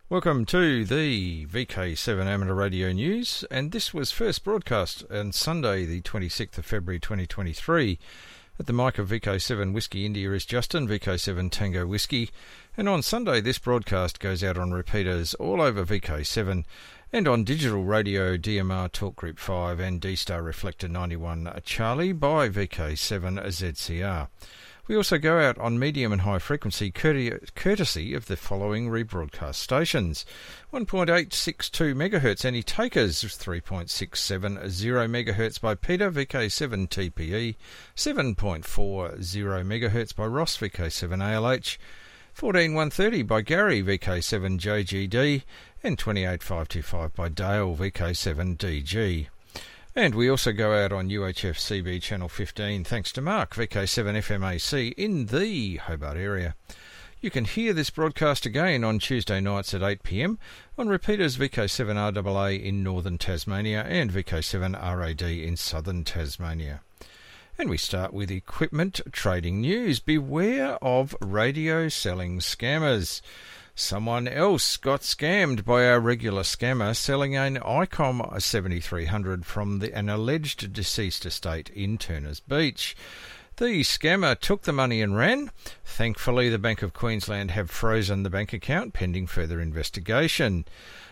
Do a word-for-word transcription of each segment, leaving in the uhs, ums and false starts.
Welcome to the V K seven Amateur Radio News, and this was first broadcast on Sunday the twenty-sixth of February twenty twenty-three. At the mic of V K seven Whiskey India is Justin, V K seven Tango Whiskey, and on Sunday this broadcast goes out on repeaters all over V K seven and on digital radio D M R Talk Group five and D-Star Reflector ninety-one Charlie by V K seven Z C R. We also go out on medium and high frequency courtesy of the following rebroadcast stations. one point eight six two megahertz Any Takers, three point six seven zero megahertz by Peter, V K seven T P E, seven point four zero megahertz by Ross, V K seven A L H, fourteen one thirty by Gary, V K seven J G D, and twenty-eight five twenty-five by Dale, V K seven D G. And we also go out on U H F C B Channel fifteen, thanks to Mark, V K seven F M A C in the Hobart area. You can hear this broadcast again on Tuesday nights at eight p m on repeaters V K seven R A A in northern Tasmania and V K seven R A D in southern Tasmania. And we start with equipment trading news. Beware of radio selling scammers. Someone else got scammed by our regular scammer selling an ICOM seventy-three hundred from the, an alleged deceased estate in Turners Beach. The scammer took the money and ran. Thankfully, the Bank of Queensland have frozen the bank account pending further investigation.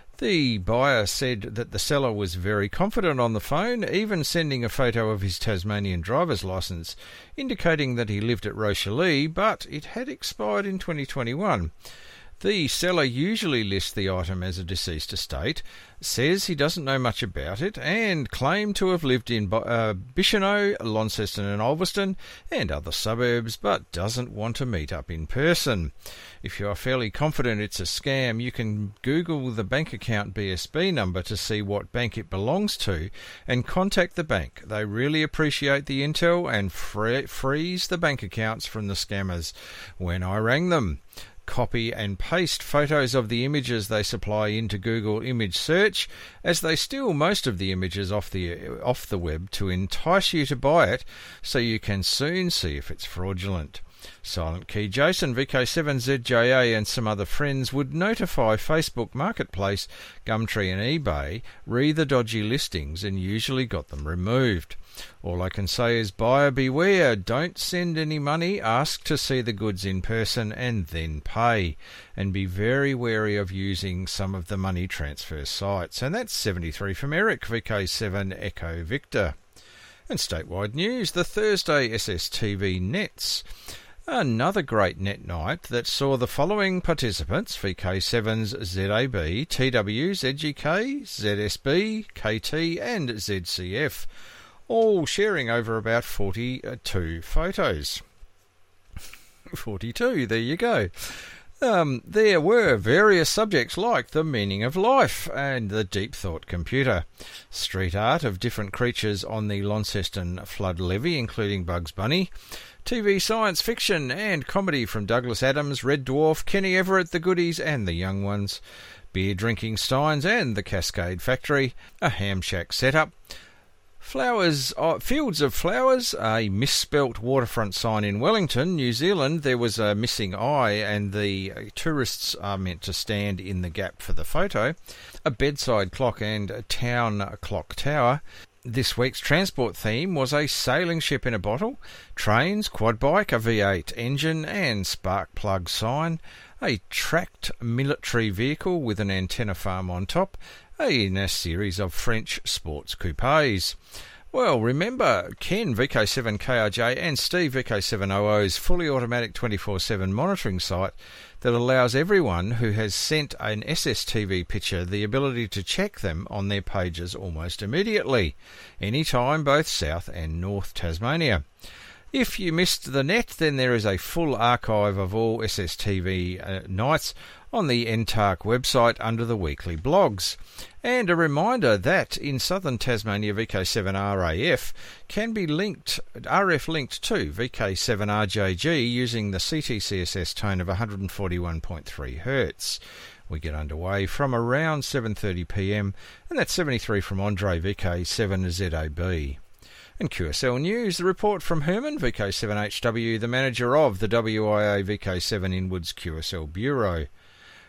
The buyer said that the seller was very confident on the phone, even sending a photo of his Tasmanian driver's licence, indicating that he lived at Rochelle, but it had expired in twenty twenty-one. The seller usually lists the item as a deceased estate, says he doesn't know much about it, and claimed to have lived in uh, Bicheno, Launceston and Ulverston and other suburbs, but doesn't want to meet up in person. If you are fairly confident it's a scam, you can Google the bank account B S B number to see what bank it belongs to and contact the bank. They really appreciate the intel and free- freeze the bank accounts from the scammers. When I rang them, copy and paste photos of the images they supply into Google image search, as they steal most of the images off the off the web to entice you to buy it, so you can soon see if it's fraudulent. Silent Key Jason, V K seven Z J A and some other friends would notify Facebook Marketplace, Gumtree and eBay, re the dodgy listings, and usually got them removed. All I can say is buyer beware, don't send any money, ask to see the goods in person and then pay, and be very wary of using some of the money transfer sites. And that's seventy-three from Eric, V K seven Echo Victor. And statewide news, the Thursday S S T V Nets. Another great net night that saw the following participants: V K seven's Z A B, T W, Z G K, Z S B, K T and Z C F, all sharing over about forty-two photos. forty-two, there you go. Um, there were various subjects like the meaning of life and the deep thought computer, street art of different creatures on the Launceston flood levee, including Bugs Bunny, T V science fiction and comedy from Douglas Adams, Red Dwarf, Kenny Everett, The Goodies and The Young Ones, beer drinking steins and the Cascade Factory, a ham shack setup, Flowers, uh, Fields of Flowers, a misspelt waterfront sign in Wellington, New Zealand. There was a missing eye and the tourists are meant to stand in the gap for the photo. A bedside clock and a town clock tower. This week's transport theme was a sailing ship in a bottle, trains, quad bike, a V eight engine and spark plug sign, a tracked military vehicle with an antenna farm on top, in a series of French sports coupes. Well, remember, Ken, V K seven K R J, and Steve, V K seven O O's fully automatic twenty-four seven monitoring site that allows everyone who has sent an S S T V picture the ability to check them on their pages almost immediately, anytime both South and North Tasmania. If you missed the net, then there is a full archive of all S S T V uh, nights on the N T A R C website under the weekly blogs. And a reminder that in southern Tasmania, V K seven R A F can be linked, R F linked to V K seven R J G using the C T C S S tone of one forty-one point three hertz. We get underway from around seven thirty p m, and that's seventy-three from Andre, V K seven Z A B. And Q S L News, the report from Herman, V K seven H W, the manager of the W I A V K seven Inwards Q S L Bureau.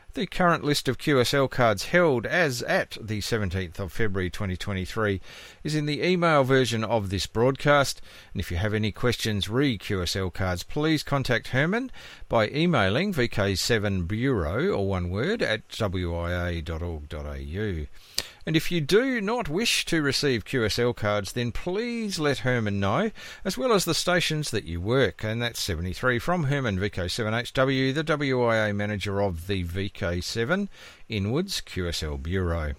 The current list of Q S L cards held as at the seventeenth of February twenty twenty-three is in the email version of this broadcast. And if you have any questions re Q S L cards, please contact Herman by emailing V K seven Bureau, or one word, at w i a dot org dot a u. And if you do not wish to receive Q S L cards, then please let Herman know, as well as the stations that you work. And that's seventy-three from Herman, V K seven H W, the W I A manager of the V K seven Inwards Q S L Bureau.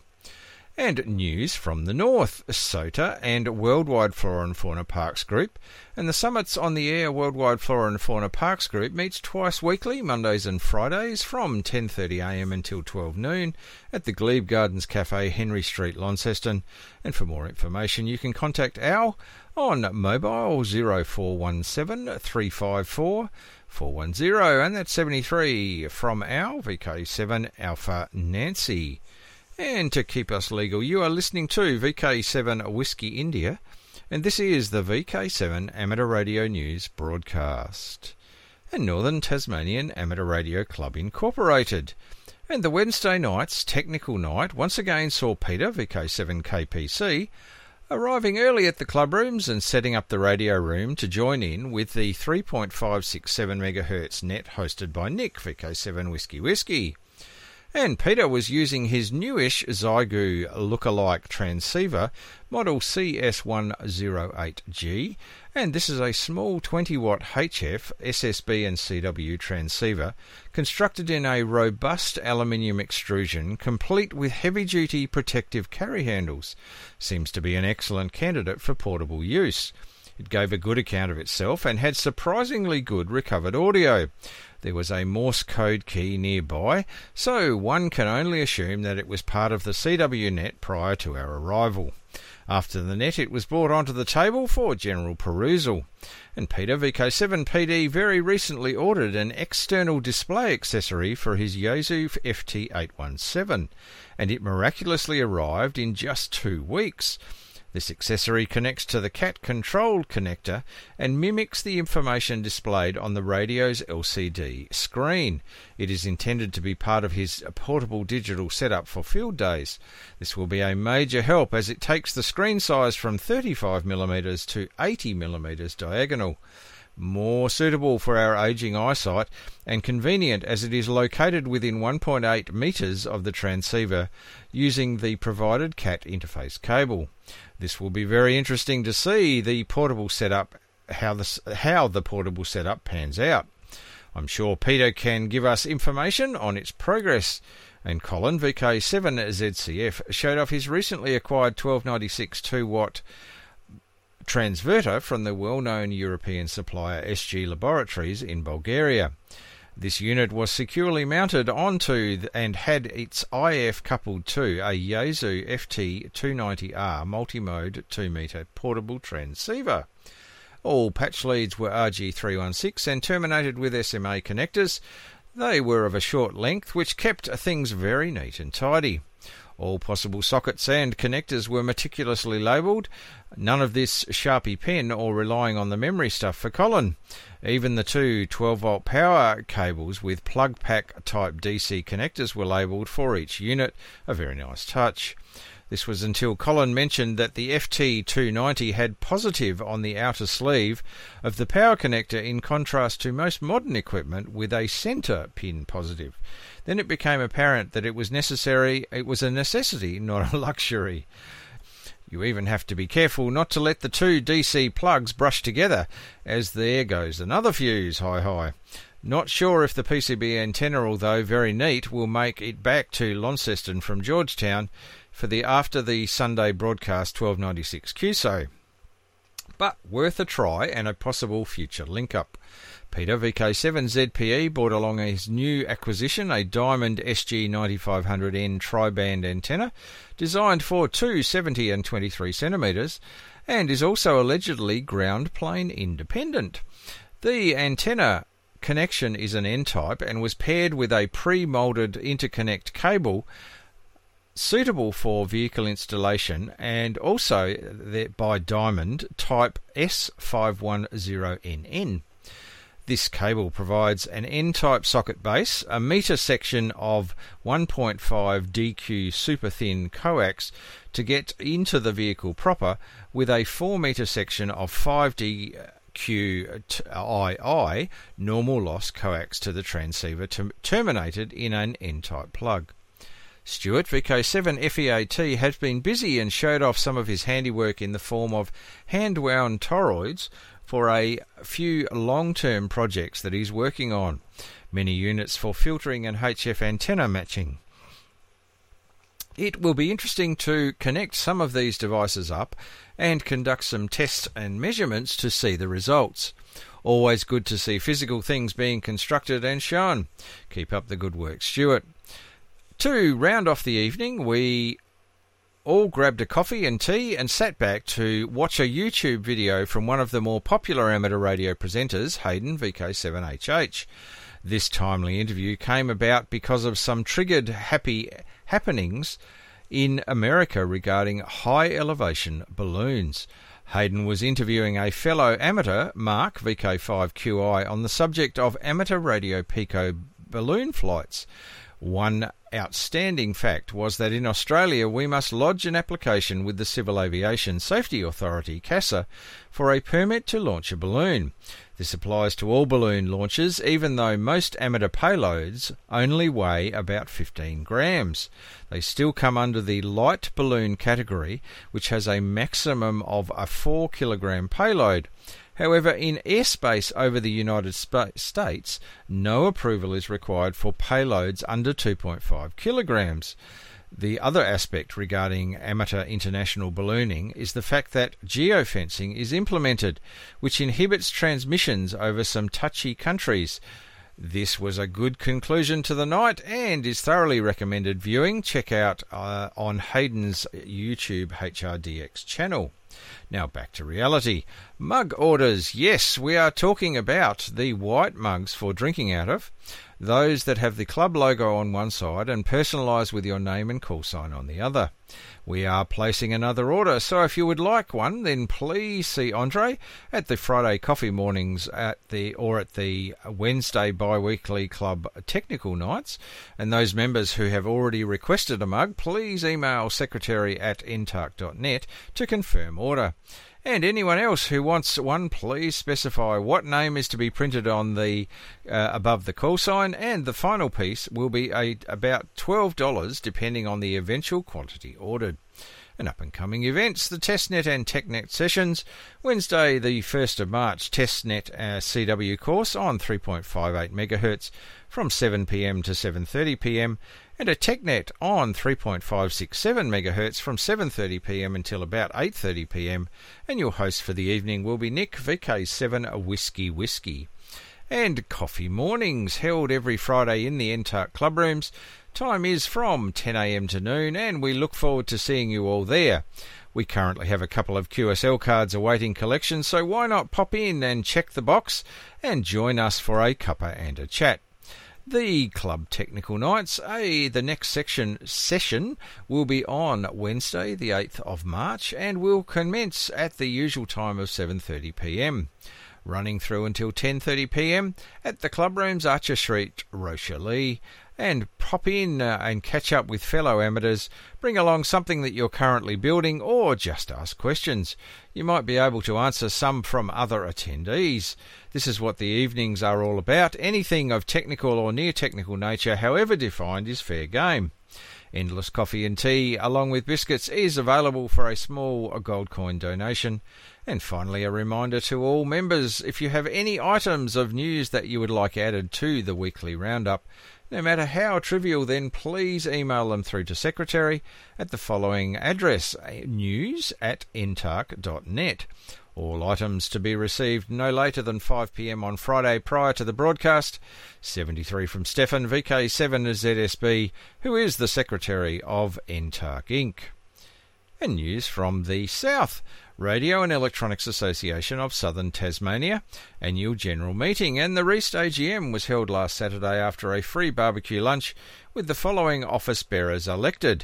And news from the north, S O T A and Worldwide Flora and Fauna Parks Group. And the Summits on the Air Worldwide Flora and Fauna Parks Group meets twice weekly, Mondays and Fridays, from ten thirty a m until twelve noon at the Glebe Gardens Cafe, Henry Street, Launceston. And for more information, you can contact Al on mobile zero four one seven, three five four, four one zero, and that's seventy-three from Al, V K seven Alpha Nancy. And to keep us legal, you are listening to V K seven Whiskey India, and this is the V K seven Amateur Radio News broadcast. And Northern Tasmanian Amateur Radio Club Incorporated. And the Wednesday night's technical night once again saw Peter, V K seven K P C, arriving early at the club rooms and setting up the radio room to join in with the three point five six seven megahertz net hosted by Nick, V K seven Whiskey Whiskey. And Peter was using his newish Zygu lookalike transceiver, model C S one oh eight G, and this is a small twenty watt H F, S S B and C W transceiver, constructed in a robust aluminium extrusion, complete with heavy-duty protective carry handles. Seems to be an excellent candidate for portable use. It gave a good account of itself and had surprisingly good recovered audio. There was a Morse code key nearby, so one can only assume that it was part of the C W net prior to our arrival. After the net, it was brought onto the table for general perusal. And Peter, V K seven P D, very recently ordered an external display accessory for his Yaesu F T eight one seven, and it miraculously arrived in just two weeks. This accessory connects to the C A T control connector and mimics the information displayed on the radio's L C D screen. It is intended to be part of his portable digital setup for field days. This will be a major help as it takes the screen size from thirty-five millimeters to eighty millimeters diagonal. More suitable for our ageing eyesight and convenient as it is located within one point eight metres of the transceiver using the provided C A T interface cable. This will be very interesting to see the portable setup, how the, how the portable setup pans out. I'm sure Peter can give us information on its progress. And Colin, V K seven Z C F, showed off his recently acquired twelve ninety-six two watt transverter from the well-known European supplier S G Laboratories in Bulgaria. This unit was securely mounted onto and had its I F coupled to a Yaesu F T two ninety R multi-mode two metre portable transceiver. All patch leads were R G three sixteen and terminated with S M A connectors. They were of a short length, which kept things very neat and tidy. All possible sockets and connectors were meticulously labelled. None of this Sharpie pen or relying on the memory stuff for Colin. Even the two twelve volt power cables with plug pack type D C connectors were labelled for each unit. A very nice touch. This was until Colin mentioned that the F T two ninety had positive on the outer sleeve of the power connector in contrast to most modern equipment with a centre pin positive. Then it became apparent that it was necessary, it was a necessity, not a luxury. You even have to be careful not to let the two D C plugs brush together, as there goes another fuse, hi hi. Not sure if the P C B antenna, although very neat, will make it back to Launceston from Georgetown for the after the Sunday broadcast twelve ninety-six Q S O. But worth a try and a possible future link-up. Peter, V K seven Z P E, brought along his new acquisition, a Diamond S G ninety-five hundred N tri-band antenna, designed for two seventy and twenty-three centimetres, and is also allegedly ground plane independent. The antenna connection is an N-type and was paired with a pre-moulded interconnect cable suitable for vehicle installation, and also by Diamond type S five ten N N. This cable provides an N-type socket base, a metre section of one point five D Q super thin coax to get into the vehicle proper, with a four metre section of five D Q I I normal loss coax to the transceiver to, terminated in an N-type plug. Stuart, V K seven F E A T, has been busy and showed off some of his handiwork in the form of hand-wound toroids for a few long-term projects that he's working on. Many units for filtering and H F antenna matching. It will be interesting to connect some of these devices up and conduct some tests and measurements to see the results. Always good to see physical things being constructed and shown. Keep up the good work, Stuart. To round off the evening, we all grabbed a coffee and tea and sat back to watch a YouTube video from one of the more popular amateur radio presenters, Hayden, V K seven H H. This timely interview came about because of some triggered happy happenings in America regarding high elevation balloons. Hayden was interviewing a fellow amateur, Mark, V K five Q I, on the subject of amateur radio Pico balloon flights. One outstanding fact was that in Australia we must lodge an application with the Civil Aviation Safety Authority, CASA, for a permit to launch a balloon. This applies to all balloon launches, even though most amateur payloads only weigh about fifteen grams. They still come under the light balloon category, which has a maximum of a four kilogram payload. However, in airspace over the United States, no approval is required for payloads under two point five kilograms. The other aspect regarding amateur international ballooning is the fact that geofencing is implemented, which inhibits transmissions over some touchy countries. This was a good conclusion to the night and is thoroughly recommended viewing. Check out uh, on Hayden's YouTube H R D X channel. Now back to reality. Mug orders. Yes, we are talking about the white mugs for drinking out of. Those that have the club logo on one side and personalised with your name and call sign on the other. We are placing another order, so if you would like one, then please see Andre at the Friday coffee mornings at the or at the Wednesday bi-weekly club technical nights. And those members who have already requested a mug, please email secretary at n t a r c dot net to confirm order. And anyone else who wants one, please specify what name is to be printed on the uh, above the call sign, and the final piece will be a, about twelve dollars depending on the eventual quantity ordered. And up-and-coming events, the TestNet and TechNet sessions. Wednesday, the first of March, TestNet uh, C W course on three point five eight megahertz from seven p m to seven thirty p m, and a TechNet on three point five six seven megahertz from seven thirty p m until about eight thirty p m, and your host for the evening will be Nick, V K seven Whiskey Whiskey. And coffee mornings held every Friday in the N T A R C club rooms. Time is from ten a m to noon, and we look forward to seeing you all there. We currently have a couple of Q S L cards awaiting collection, so why not pop in and check the box and join us for a cuppa and a chat. The club technical nights, a the next section session will be on Wednesday, the eighth of March, and will commence at the usual time of seven thirty p m, running through until ten thirty p m at the club rooms, Archer Street, Rochelle. And pop in uh, and catch up with fellow amateurs. Bring along something that you're currently building, or just ask questions. You might be able to answer some from other attendees. This is what the evenings are all about. Anything of technical or near technical nature, however defined, is fair game. Endless coffee and tea, along with biscuits, is available for a small gold coin donation. And finally, a reminder to all members, if you have any items of news that you would like added to the weekly roundup, no matter how trivial, then please email them through to Secretary at the following address, news at n t a r c dot net. All items to be received no later than five p m on Friday prior to the broadcast. seventy-three from Stefan, V K seven Z S B, who is the Secretary of N T A R C Incorporated. And news from the South. Radio and Electronics Association of Southern Tasmania annual general meeting, and the Reist A G M was held last Saturday after a free barbecue lunch with the following office bearers elected: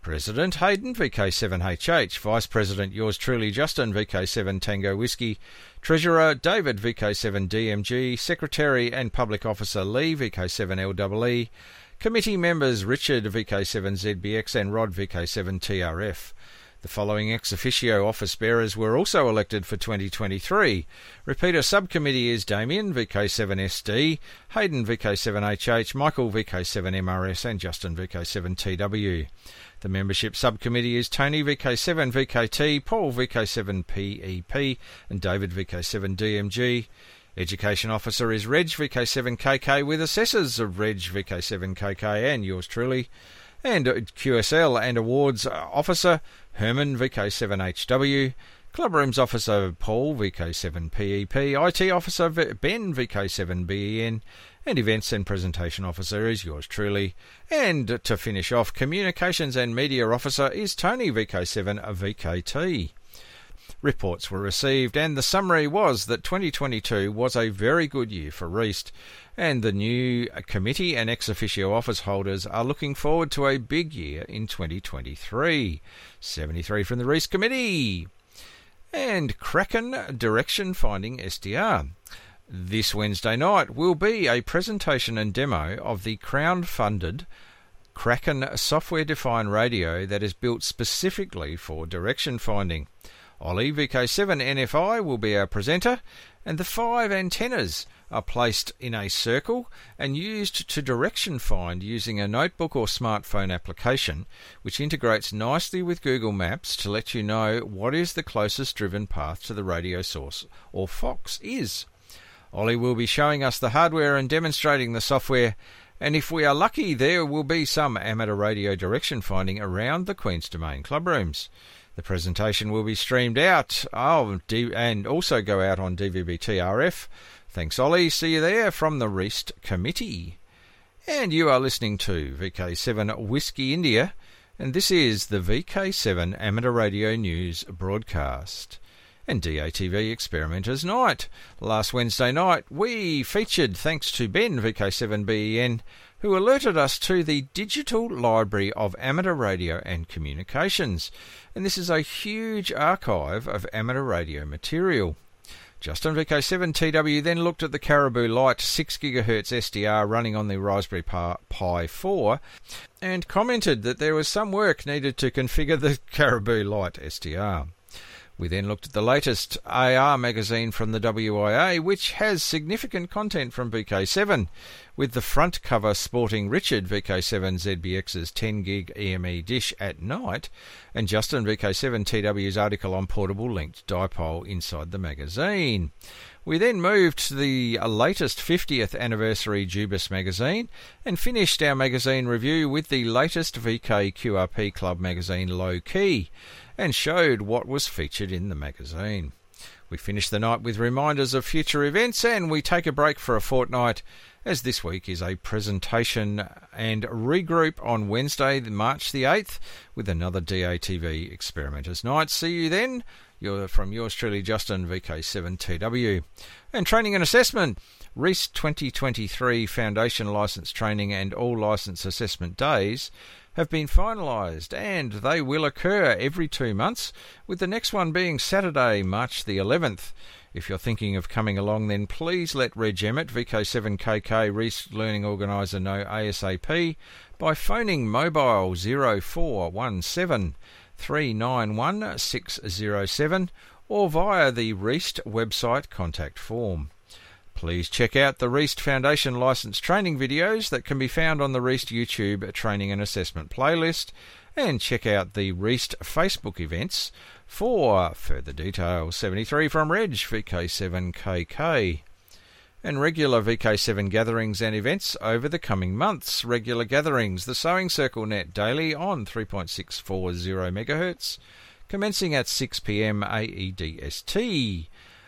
President Hayden, V K seven H H. Vice President, yours truly, Justin, V K seven Tango Whiskey. Treasurer, David, V K seven D M G. Secretary and Public Officer, Lee, V K seven L E E. Committee members, Richard, V K seven Z B X, and Rod, V K seven T R F. The following ex officio office bearers were also elected for twenty twenty-three. Repeater subcommittee is Damien, V K seven S D, Hayden, V K seven H H, Michael, V K seven M R S, and Justin, V K seven T W. The membership subcommittee is Tony, V K seven V K T, Paul, V K seven P E P, and David, V K seven D M G. Education officer is Reg, V K seven K K, with assessors of Reg, V K seven K K, and yours truly. And Q S L and awards officer, Herman, V K seven H W. Club rooms officer, Paul, V K seven P E P. I T officer, Ben, V K seven B E N. And events and presentation officer is yours truly. And to finish off, communications and media officer is Tony, V K seven V K T. Reports were received, and the summary was that twenty twenty-two was a very good year for Reist, and the new committee and ex officio office holders are looking forward to a big year in twenty twenty-three. seventy-three from the Reist Committee. And Kraken Direction Finding S D R. This Wednesday night will be a presentation and demo of the crowd-funded Kraken software-defined radio that is built specifically for direction finding. Ollie, V K seven N F I, will be our presenter, and the five antennas are placed in a circle and used to direction find using a notebook or smartphone application, which integrates nicely with Google Maps to let you know what is the closest driven path to the radio source, or Fox, is. Ollie will be showing us the hardware and demonstrating the software, and if we are lucky, there will be some amateur radio direction finding around the Queen's Domain club rooms. The presentation will be streamed out oh, and also go out on D V B T R F. Thanks, Ollie. See you there from the Reist Committee. And you are listening to V K seven Whiskey India, and this is the V K seven Amateur Radio News broadcast. And D A T V Experimenters Night. Last Wednesday night, we featured, thanks to Ben, V K seven B E N, who alerted us to the Digital Library of Amateur Radio and Communications. And this is a huge archive of amateur radio material. Justin, V K seven T W, then looked at the Caribou Light six gigahertz S D R running on the Raspberry Pi four and commented that there was some work needed to configure the Caribou Light S D R. We then looked at the latest A R magazine from the W I A, which has significant content from V K seven, with the front cover sporting Richard, V K seven Z B X's ten gig E M E dish at night, and Justin, V K seven T W's article on portable linked dipole inside the magazine. We then moved to the latest fiftieth anniversary Jubis magazine and finished our magazine review with the latest V K Q R P Club magazine Low Key, and showed what was featured in the magazine. We finish the night with reminders of future events, and we take a break for a fortnight, as this week is a presentation and regroup on Wednesday, March the eighth, with another D A T V Experimenters Night. See you then. You're from yours truly, Justin, V K seven T W. And training and assessment. Reist twenty twenty-three Foundation Licence Training and all Licence Assessment Days have been finalised, and they will occur every two months, with the next one being Saturday, March the eleventh. If you're thinking of coming along, then please let Reg Emmett, V K seven K K Reist Learning Organiser, know ASAP by phoning mobile zero four one seven three nine one six zero seven or via the Reist website contact form. Please check out the Reist Foundation Licence Training videos that can be found on the Reist YouTube Training and Assessment playlist, and check out the Reist Facebook events for further details. seventy-three from Reg, V K seven K K. And regular V K seven gatherings and events over the coming months. Regular gatherings, the Sewing Circle Net daily on three point six four zero megahertz, commencing at six p.m. A E D S T.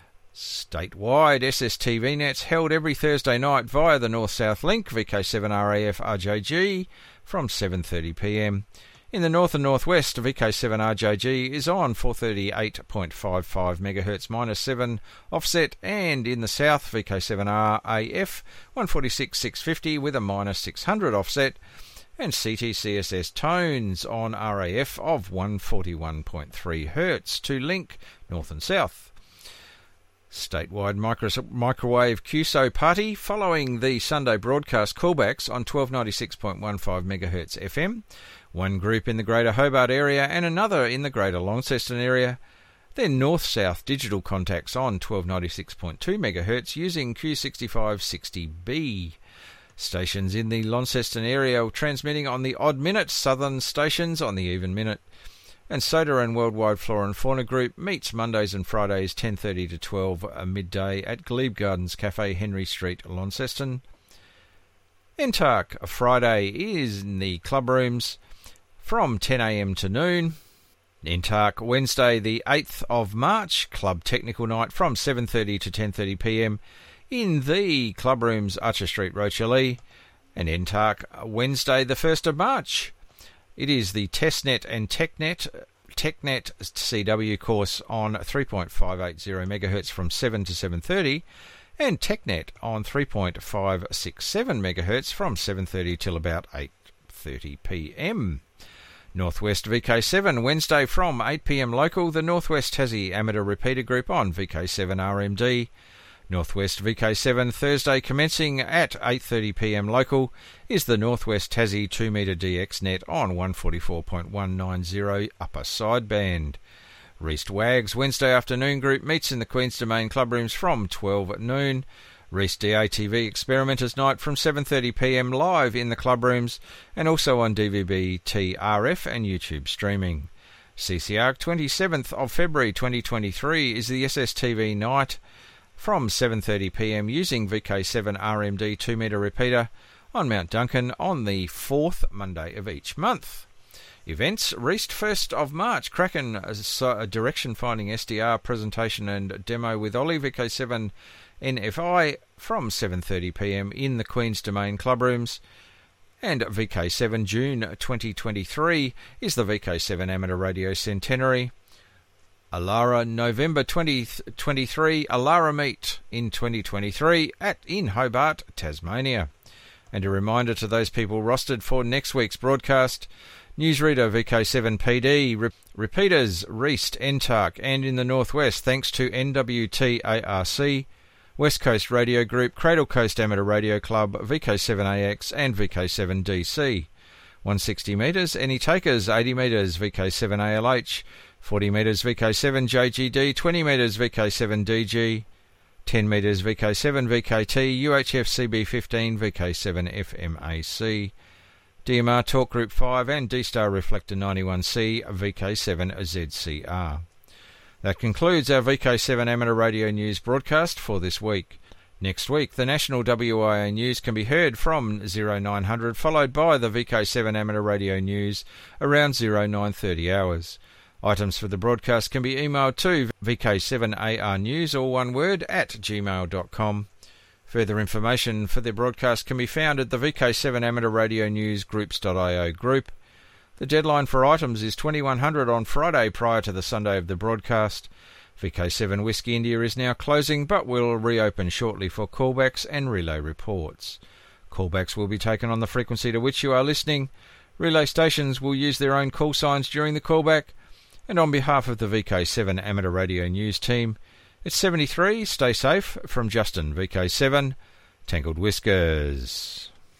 Statewide S S T V nets held every Thursday night via the North-South Link, V K seven R A F R J G, from seven thirty p.m. In the North and Northwest, V K seven R J G is on four thirty-eight point five five megahertz minus seven offset, and in the South, V K seven R A F one forty-six six fifty with a minus six hundred offset. and C T C S S tones on R A F of one forty-one point three hertz to link north and south. Statewide micro- microwave Q S O party following the Sunday broadcast callbacks on twelve ninety-six point one five megahertz F M, one group in the Greater Hobart area and another in the Greater Launceston area. Then north-south digital contacts on twelve ninety-six point two megahertz using Q sixty-five sixty B. Stations in the Launceston area transmitting on the odd minute, southern stations on the even minute. And Soda and Worldwide Flora and Fauna Group meets Mondays and Fridays ten thirty to twelve midday at Glebe Gardens Cafe, Henry Street, Launceston. N T A R C Friday is in the club rooms from ten a m to noon. N T A R C Wednesday the eighth of March, Club Technical Night from seven thirty to ten thirty p m in the club rooms, Archer Street, Rochalee. And N T A R C Wednesday the first of March. It is the TestNet and TechNet TechNet C W course on three point five eight zero megahertz from seven to seven thirty, and TechNet on three point five six seven megahertz from seven thirty till about eight thirty p m. Northwest V K seven Wednesday from eight p m local, the Northwest Tassie Amateur Repeater Group on V K seven R M D. Northwest V K seven Thursday commencing at eight thirty p m local is the Northwest Tassie two metre D X net on one forty-four point one nine zero upper sideband. Reist Wags Wednesday afternoon group meets in the Queen's Domain club rooms from twelve at noon. Reist D A T V Experimenters Night from seven thirty p m live in the club rooms and also on D V B T R F and YouTube streaming. C C R twenty-seventh of February twenty twenty-three is the S S T V Night from seven thirty p m using V K seven R M D two metre repeater on Mount Duncan on the fourth Monday of each month. Events: Reist first of March, Kraken a direction finding S D R presentation and demo with Ollie, V K seven N F I from seven thirty p m in the Queen's Domain club rooms. And V K seven June twenty twenty-three is the V K seven Amateur Radio Centenary. Alara November twenty twenty-three Alara Meet in twenty twenty-three at in Hobart, Tasmania. And a reminder to those people rostered for next week's broadcast: Newsreader V K seven P D, re- repeaters Reist, N T A R C, and in the Northwest thanks to N W T A R C, West Coast Radio Group, Cradle Coast Amateur Radio Club, V K seven A X and V K seven D C. one hundred sixty metres, Any Takers, eighty metres, V K seven A L H, forty metres, V K seven J G D, twenty metres, V K seven D G, ten metres, V K seven V K T, U H F C B fifteen, V K seven F M A C, D M R Talk Group five and D-Star Reflector ninety-one C, V K seven Z C R. That concludes our V K seven Amateur Radio News broadcast for this week. Next week, the national W I A news can be heard from oh nine hundred, followed by the V K seven Amateur Radio News around oh nine thirty hours. Items for the broadcast can be emailed to V K seven A R news, all one word, at gmail dot com. Further information for the broadcast can be found at the V K seven Amateur Radio News groups dot i o group. The deadline for items is twenty-one hundred on Friday prior to the Sunday of the broadcast. V K seven Whisky India is now closing but will reopen shortly for callbacks and relay reports. Callbacks will be taken on the frequency to which you are listening. Relay stations will use their own call signs during the callback. And on behalf of the V K seven Amateur Radio News team, it's seventy-three, stay safe, from Justin, V K seven, Tangled Whiskers.